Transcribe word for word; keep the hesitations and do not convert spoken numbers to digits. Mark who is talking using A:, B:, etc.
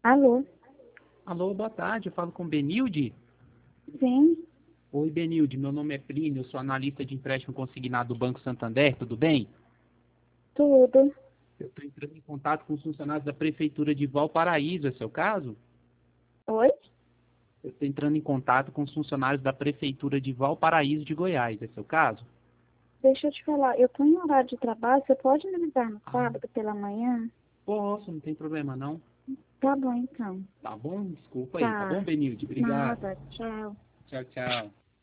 A: Alô?
B: Alô, boa tarde, eu falo com Benilde.
A: Sim,
B: Oi, Benilde, meu nome é Plínio, eu sou analista de empréstimo consignado do Banco Santander, tudo bem?
A: tudo.
B: Eu estou entrando em contato com os funcionários da Prefeitura de Valparaíso, é seu caso?
A: Oi?
B: Eu estou entrando em contato com os funcionários da Prefeitura de Valparaíso de Goiás, é seu caso?
A: Deixa eu te falar, eu tô em horário de trabalho, você pode me ligar no
B: Ah,
A: sábado pela manhã?
B: posso, não tem problema não.
A: Tá bom, então.
B: Tá bom? Desculpa aí, tá bom,
A: Tá.
B: Benilde? Obrigado.
A: Nada, tchau.
B: Tchau, tchau.